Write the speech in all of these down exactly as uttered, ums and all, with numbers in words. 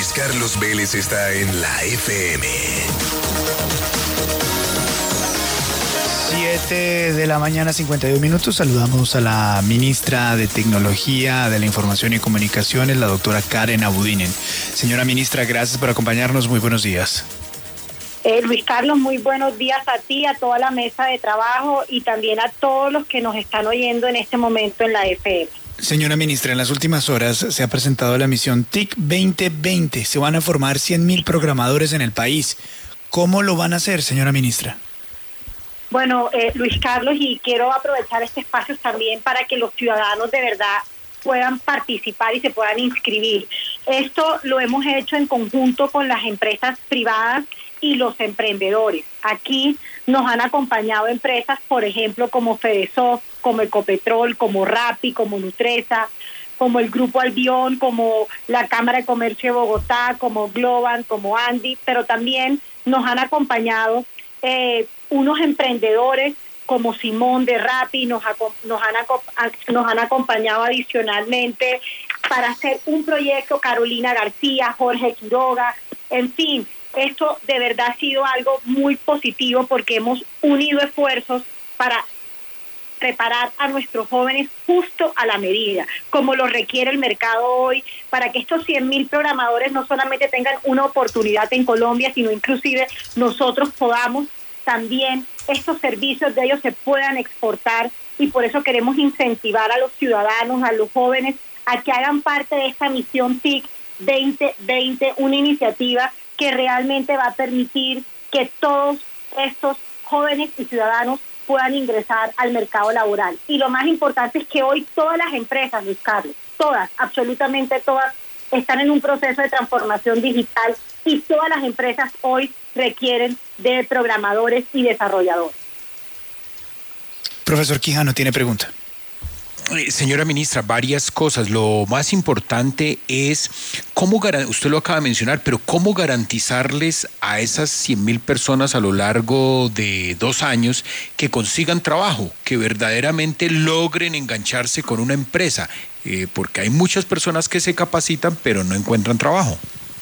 Luis Carlos Vélez está en la F M. siete de la mañana, cincuenta y dos minutos. Saludamos a la ministra de Tecnología de la Información y Comunicaciones, la doctora Karen Abudinen. Señora ministra, gracias por acompañarnos. Muy buenos días. Eh, Luis Carlos, muy buenos días a ti, a toda la mesa de trabajo y también a todos los que nos están oyendo en este momento en la F M. Señora ministra, en las últimas horas se ha presentado la misión T I C veinte veinte. Se van a formar cien mil programadores en el país. ¿Cómo lo van a hacer, señora ministra? Bueno, eh, Luis Carlos, y quiero aprovechar este espacio también para que los ciudadanos de verdad puedan participar y se puedan inscribir. Esto lo hemos hecho en conjunto con las empresas privadas y los emprendedores. Aquí nos han acompañado empresas, por ejemplo, como Fedesoft, como Ecopetrol, como Rappi, como Nutresa, como el Grupo Albión, como la Cámara de Comercio de Bogotá, como Globan, como Andy, pero también nos han acompañado eh, unos emprendedores como Simón de Rappi, nos, nos, han, nos han acompañado adicionalmente para hacer un proyecto Carolina García, Jorge Quiroga, en fin. Esto de verdad ha sido algo muy positivo porque hemos unido esfuerzos para preparar a nuestros jóvenes justo a la medida, como lo requiere el mercado hoy, para que estos cien mil programadores no solamente tengan una oportunidad en Colombia, sino inclusive nosotros podamos también, estos servicios de ellos se puedan exportar, y por eso queremos incentivar a los ciudadanos, a los jóvenes, a que hagan parte de esta misión T I C veinte veinte, una iniciativa que realmente va a permitir que todos estos jóvenes y ciudadanos puedan ingresar al mercado laboral. Y lo más importante es que hoy todas las empresas, Luis Carlos, todas, absolutamente todas, están en un proceso de transformación digital y todas las empresas hoy requieren de programadores y desarrolladores. Profesor Quijano, tiene pregunta. Señora ministra, varias cosas. Lo más importante es cómo, usted lo acaba de mencionar, pero cómo garantizarles a esas cien mil personas a lo largo de dos años que consigan trabajo, que verdaderamente logren engancharse con una empresa, eh, porque hay muchas personas que se capacitan pero no encuentran trabajo.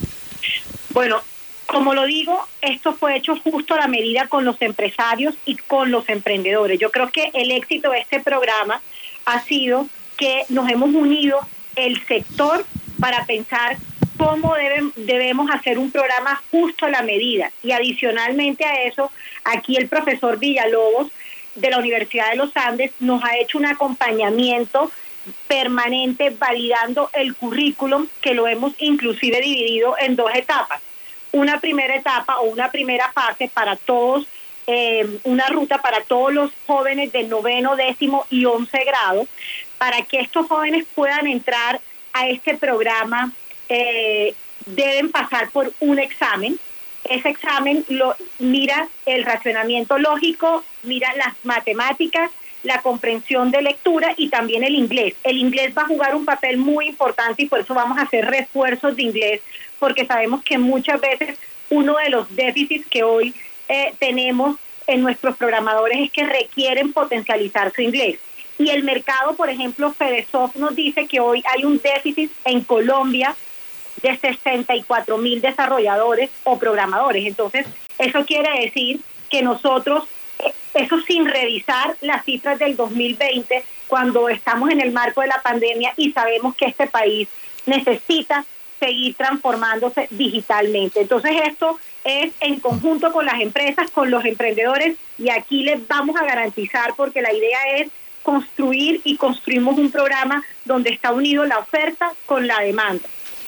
Bueno, como lo digo, esto fue hecho justo a la medida con los empresarios y con los emprendedores. Yo creo que el éxito de este programa ha sido que nos hemos unido el sector para pensar cómo deben, debemos hacer un programa justo a la medida. Y adicionalmente a eso, aquí el profesor Villalobos de la Universidad de los Andes nos ha hecho un acompañamiento permanente validando el currículum, que lo hemos inclusive dividido en dos etapas. Una primera etapa o una primera fase para todos, Eh, una ruta para todos los jóvenes de noveno, décimo y once grado, para que estos jóvenes puedan entrar a este programa. Eh, deben pasar por un examen. Ese examen lo mira el racionamiento lógico, mira las matemáticas, la comprensión de lectura y también el inglés. El inglés va a jugar un papel muy importante y por eso vamos a hacer refuerzos de inglés, porque sabemos que muchas veces uno de los déficits que hoy Eh, tenemos en nuestros programadores es que requieren potencializar su inglés. Y el mercado, por ejemplo, Fedesoft nos dice que hoy hay un déficit en Colombia de sesenta y cuatro mil desarrolladores o programadores. Entonces, eso quiere decir que nosotros, eso sin revisar las cifras del dos mil veinte, cuando estamos en el marco de la pandemia y sabemos que este país necesita seguir transformándose digitalmente. Entonces esto es en conjunto con las empresas, con los emprendedores, y aquí les vamos a garantizar, porque la idea es construir y construimos un programa donde está unido la oferta con la demanda.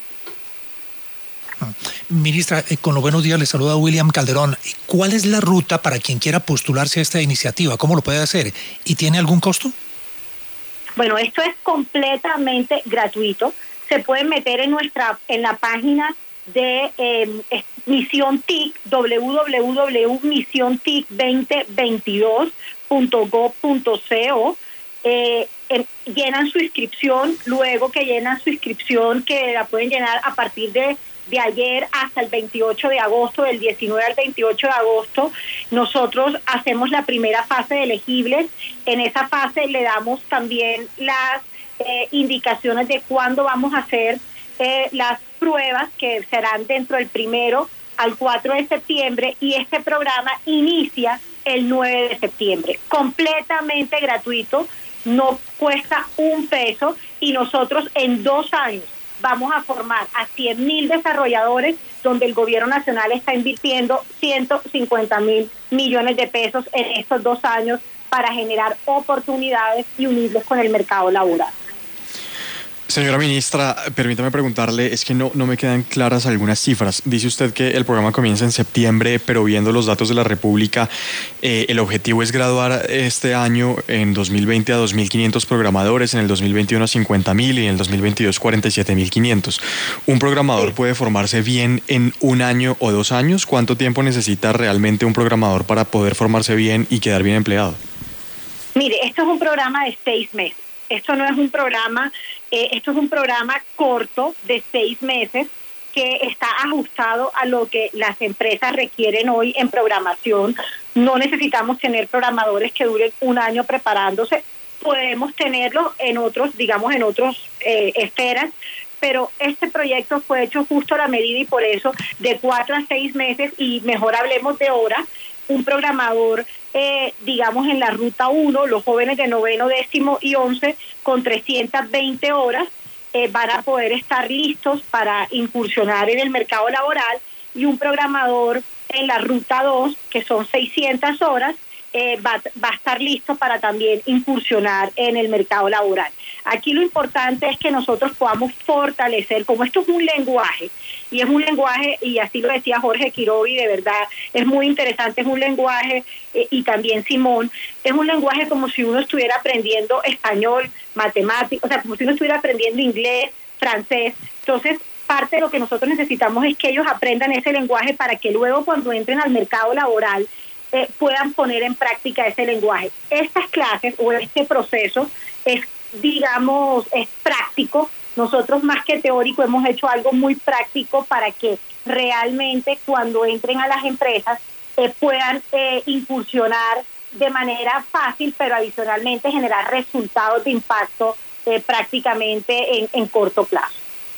Ministra, eh, con los buenos días, le saluda William Calderón. ¿Cuál es la ruta para quien quiera postularse a esta iniciativa? ¿Cómo lo puede hacer? ¿Y tiene algún costo? Bueno, esto es completamente gratuito. Se pueden meter en nuestra en la página de eh, Misión T I C, doble u doble u doble u punto misión T I C veinte veintidós punto gob punto co. Eh, eh, llenan su inscripción, luego que llenan su inscripción, que la pueden llenar a partir de, de ayer hasta el veintiocho de agosto, del diecinueve al veintiocho de agosto, nosotros hacemos la primera fase de elegibles. En esa fase le damos también las eh, indicaciones de cuándo vamos a hacer eh, las pruebas que serán dentro del primero al cuatro de septiembre y este programa inicia el nueve de septiembre. Completamente gratuito, no cuesta un peso y nosotros en dos años vamos a formar a cien mil desarrolladores donde el gobierno nacional está invirtiendo ciento cincuenta mil millones de pesos en estos dos años para generar oportunidades y unirlos con el mercado laboral. Señora ministra, permítame preguntarle, es que no, no me quedan claras algunas cifras. Dice usted que el programa comienza en septiembre, pero viendo los datos de la República, eh, el objetivo es graduar este año en dos mil veinte a dos mil quinientos programadores, en el dos mil veintiuno a cincuenta mil y en el dos mil veintidós cuarenta y siete mil quinientos. ¿Un programador puede formarse bien en un año o dos años? ¿Cuánto tiempo necesita realmente un programador para poder formarse bien y quedar bien empleado? Mire, esto es un programa de seis meses. Esto no es un programa, eh, esto es un programa corto de seis meses que está ajustado a lo que las empresas requieren hoy en programación. No necesitamos tener programadores que duren un año preparándose. Podemos tenerlo en otros, digamos, en otros eh, esferas, pero este proyecto fue hecho justo a la medida y por eso de cuatro a seis meses y mejor hablemos de horas. Un programador, eh, digamos, en la ruta uno, los jóvenes de noveno, décimo y once, con trescientas veinte horas, eh, van a poder estar listos para incursionar en el mercado laboral, y un programador en la ruta dos, que son seiscientas horas, eh, va, va a estar listo para también incursionar en el mercado laboral. Aquí lo importante es que nosotros podamos fortalecer, como esto es un lenguaje, y es un lenguaje, y así lo decía Jorge Quiroga, de verdad, es muy interesante, es un lenguaje, eh, y también Simón, es un lenguaje como si uno estuviera aprendiendo español, matemáticas, o sea, como si uno estuviera aprendiendo inglés, francés. Entonces, parte de lo que nosotros necesitamos es que ellos aprendan ese lenguaje para que luego cuando entren al mercado laboral eh, puedan poner en práctica ese lenguaje. Estas clases o este proceso es, digamos, es práctico. Nosotros más que teórico hemos hecho algo muy práctico para que realmente cuando entren a las empresas eh, puedan eh, incursionar de manera fácil, pero adicionalmente generar resultados de impacto eh, prácticamente en, en corto plazo.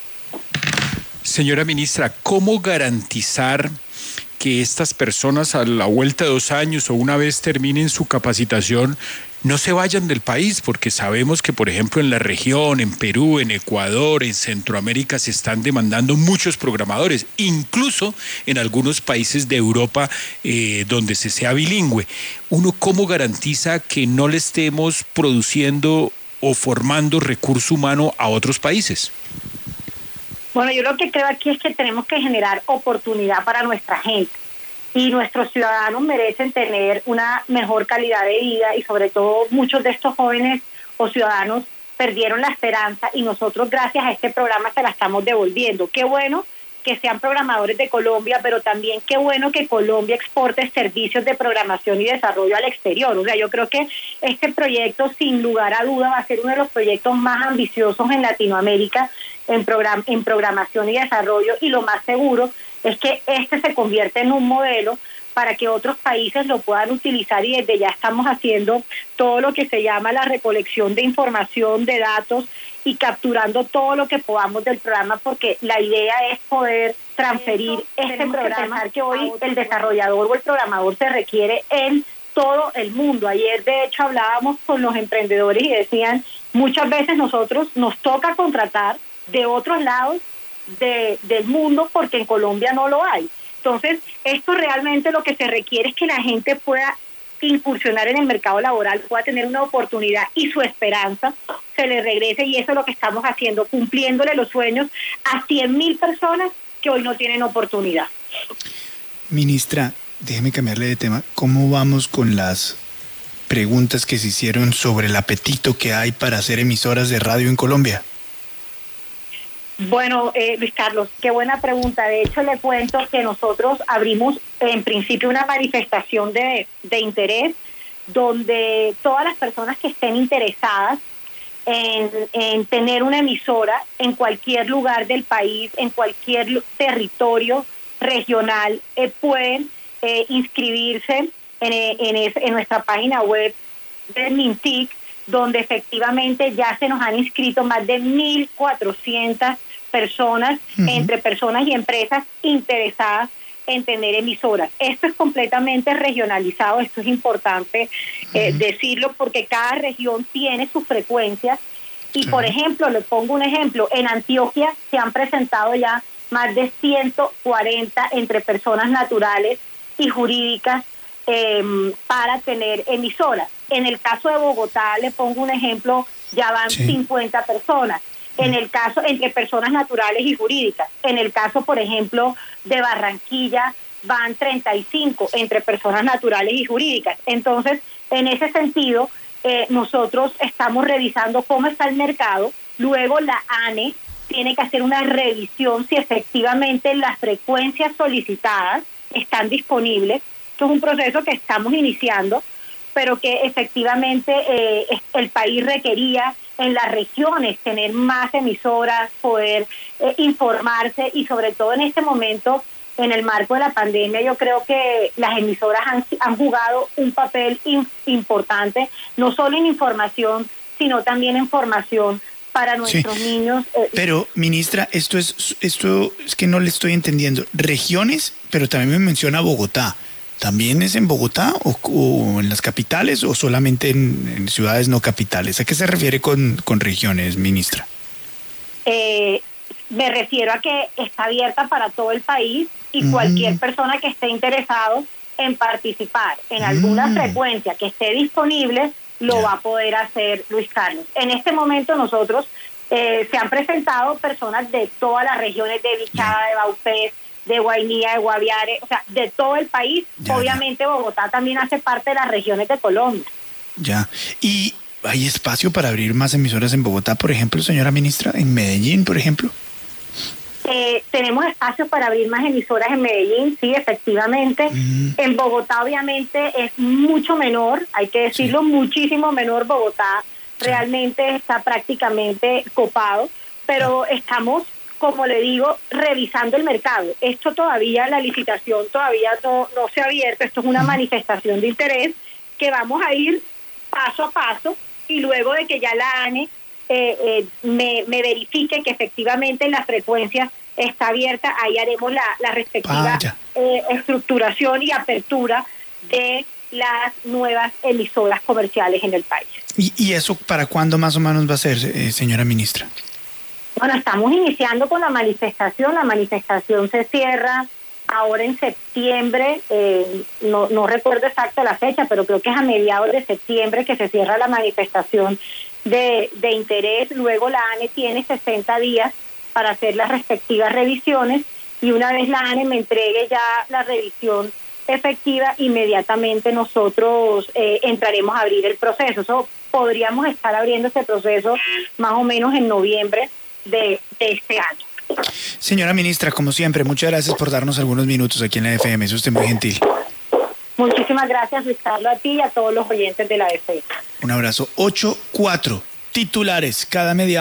Señora ministra, ¿cómo garantizar que estas personas a la vuelta de dos años o una vez terminen su capacitación no se vayan del país? Porque sabemos que, por ejemplo, en la región, en Perú, en Ecuador, en Centroamérica se están demandando muchos programadores, incluso en algunos países de Europa eh, donde se sea bilingüe. ¿Uno cómo garantiza que no le estemos produciendo o formando recurso humano a otros países? Bueno, yo lo que creo aquí es que tenemos que generar oportunidad para nuestra gente. Y nuestros ciudadanos merecen tener una mejor calidad de vida, y sobre todo muchos de estos jóvenes o ciudadanos perdieron la esperanza y nosotros gracias a este programa se la estamos devolviendo. Qué bueno que sean programadores de Colombia, pero también qué bueno que Colombia exporte servicios de programación y desarrollo al exterior. O sea, yo creo que este proyecto sin lugar a duda va a ser uno de los proyectos más ambiciosos en Latinoamérica en, program- en programación y desarrollo, y lo más seguro es que este se convierte en un modelo para que otros países lo puedan utilizar, y desde ya estamos haciendo todo lo que se llama la recolección de información, de datos, y capturando todo lo que podamos del programa, porque la idea es poder transferir Eso, este programa, que, que hoy el desarrollador o el programador se requiere en todo el mundo. Ayer de hecho hablábamos con los emprendedores y decían, muchas veces nosotros nos toca contratar de otros lados de, del mundo porque en Colombia no lo hay. Entonces, esto realmente lo que se requiere es que la gente pueda incursionar en el mercado laboral, pueda tener una oportunidad y su esperanza se le regrese, y eso es lo que estamos haciendo, cumpliéndole los sueños a cien mil personas que hoy no tienen oportunidad. Ministra, déjeme cambiarle de tema. ¿Cómo vamos con las preguntas que se hicieron sobre el apetito que hay para hacer emisoras de radio en Colombia? Bueno, eh, Luis Carlos, qué buena pregunta. De hecho, le cuento que nosotros abrimos en principio una manifestación de, de interés donde todas las personas que estén interesadas en, en tener una emisora en cualquier lugar del país, en cualquier territorio regional, eh, pueden eh, inscribirse en, en, es, en nuestra página web de Mintic, donde efectivamente ya se nos han inscrito más de mil cuatrocientas personas, uh-huh. entre personas y empresas interesadas en tener emisoras. Esto es completamente regionalizado, esto es importante eh, uh-huh. decirlo, porque cada región tiene sus frecuencias. Y, por ejemplo, le pongo un ejemplo, en Antioquia se han presentado ya más de ciento cuarenta entre personas naturales y jurídicas eh, para tener emisoras. En el caso de Bogotá, le pongo un ejemplo, ya van sí. cincuenta personas. En el caso, entre personas naturales y jurídicas. En el caso, por ejemplo, de Barranquilla, van treinta y cinco entre personas naturales y jurídicas. Entonces, en ese sentido, eh, nosotros estamos revisando cómo está el mercado. Luego la A N E tiene que hacer una revisión si efectivamente las frecuencias solicitadas están disponibles. Esto es un proceso que estamos iniciando, pero que efectivamente eh, el país requería en las regiones tener más emisoras, poder eh, informarse, y sobre todo en este momento, en el marco de la pandemia, yo creo que las emisoras han, han jugado un papel in, importante, no solo en información, sino también en formación para nuestros sí. niños. Eh, pero, ministra, esto es, esto es que no le estoy entendiendo. Regiones, pero también me menciona Bogotá. ¿También es en Bogotá o, o en las capitales o solamente en, en ciudades no capitales? ¿A qué se refiere con, con regiones, ministra? Eh, me refiero a que está abierta para todo el país y mm. cualquier persona que esté interesado en participar en alguna mm. frecuencia que esté disponible, lo yeah. va a poder hacer, Luis Carlos. En este momento nosotros eh, se han presentado personas de todas las regiones, de Bichada, yeah. de Baupés, de Guainía, de Guaviare, o sea, de todo el país. Ya, obviamente ya. Bogotá también hace parte de las regiones de Colombia. Ya, ¿y hay espacio para abrir más emisoras en Bogotá, por ejemplo, señora ministra? ¿En Medellín, por ejemplo? Eh, tenemos espacio para abrir más emisoras en Medellín, sí, efectivamente. Mm. En Bogotá, obviamente, es mucho menor, hay que decirlo, sí. muchísimo menor. Bogotá sí. realmente está prácticamente copado, pero sí. estamos, como le digo, revisando el mercado. Esto todavía, la licitación todavía no, no se ha abierto. Esto es una uh-huh. manifestación de interés que vamos a ir paso a paso, y luego de que ya la A N E eh, eh, me, me verifique que efectivamente la frecuencia está abierta, ahí haremos la, la respectiva eh, estructuración y apertura de las nuevas emisoras comerciales en el país. ¿Y, y eso para cuándo más o menos va a ser, eh, señora ministra? Bueno, estamos iniciando con la manifestación. La manifestación se cierra ahora en septiembre, eh, no, no recuerdo exacta la fecha, pero creo que es a mediados de septiembre que se cierra la manifestación de, de interés. Luego la A N E tiene sesenta días para hacer las respectivas revisiones, y una vez la A N E me entregue ya la revisión efectiva, inmediatamente nosotros eh, entraremos a abrir el proceso. So, podríamos estar abriendo ese proceso más o menos en noviembre De, de este año. Señora ministra, como siempre, muchas gracias por darnos algunos minutos aquí en la F M. Es usted muy gentil. Muchísimas gracias, Luis Carlos, a ti y a todos los oyentes de la F M. Un abrazo. ocho cuatro titulares cada media